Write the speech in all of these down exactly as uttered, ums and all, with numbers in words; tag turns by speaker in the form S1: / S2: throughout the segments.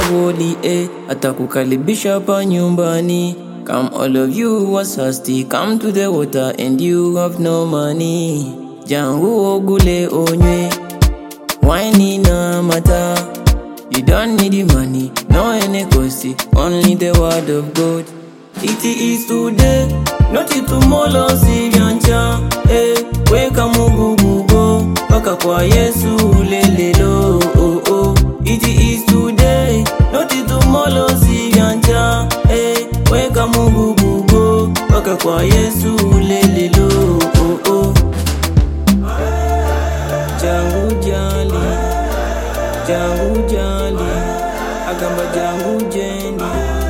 S1: ngavoli eh, atakukaribisha pa nyumbani. Come all of you was thirsty, come to the water and you have no money. Jangu ogule onywe, wine na mata. You don't need the money, no any cost, only the word of God. It is today, not tomorrow, si vyancha. Eh, weka Mungu gugo, paka kwa Yesu lelelo. Oh oh. It is today, not tomorrow, si vyancha. Eh, weka Mungu gugo, paka kwa Yesu lelelo. Oh oh. Jangu jali, jangu jali, agamba jangu jendi.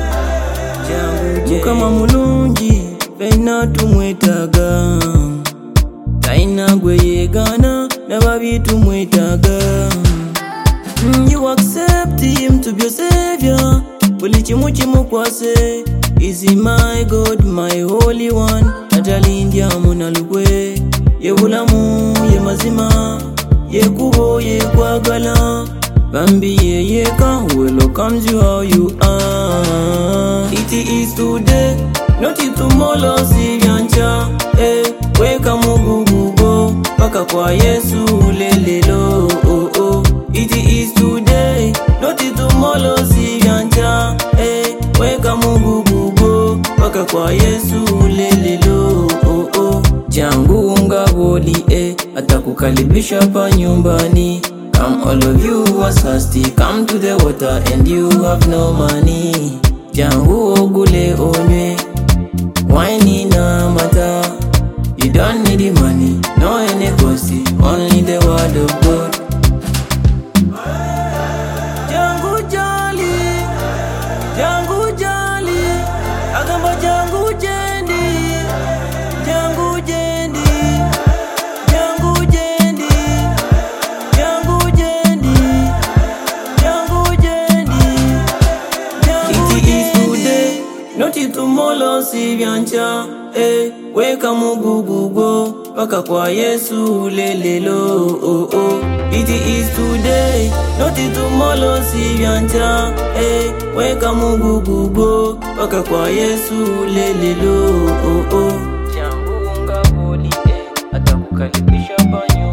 S1: Mukama mulungi fena tumwetaga, taina gwe yegana nababi tumwetaga. You accept him to be your savior, buli chimu chimu kwase. Is he my God, my holy one? Natalindia munalugwe, ye bulamu ye mazima, ye kubo ye kwagala. Bambi ye yeka, welcomes you how you are. It is today, not tomorrow, si vyancha. Eh, weka Mungu gugo, paka kwa Yesu lelelo. Oh oh. It is today, not tomorrow, si vyancha. Eh, weka Mungu gugo, paka kwa Yesu lelelo. Oh oh. Jangu ngavoli eh, atakukaribisha pa nyumbani. Come all of you was thirsty, come to the water and you have no money. Jangu ogule onywe, wine na mata. You don't need the money, no any cost, only the word of God. Jangu jali, jangu jali, agamba jangu jendi, jangu jendi. Noti tomorrow si vyancha, eh, weka Mungu gugo, paka kwa Yesu lelelo. Oh oh. It is today, noti tomorrow si vyancha, eh, weka Mungu gugo, paka kwa Yesu lelelo. Oh oh. Jangu ngavoli eh, atakukaribisha pa nyumbani.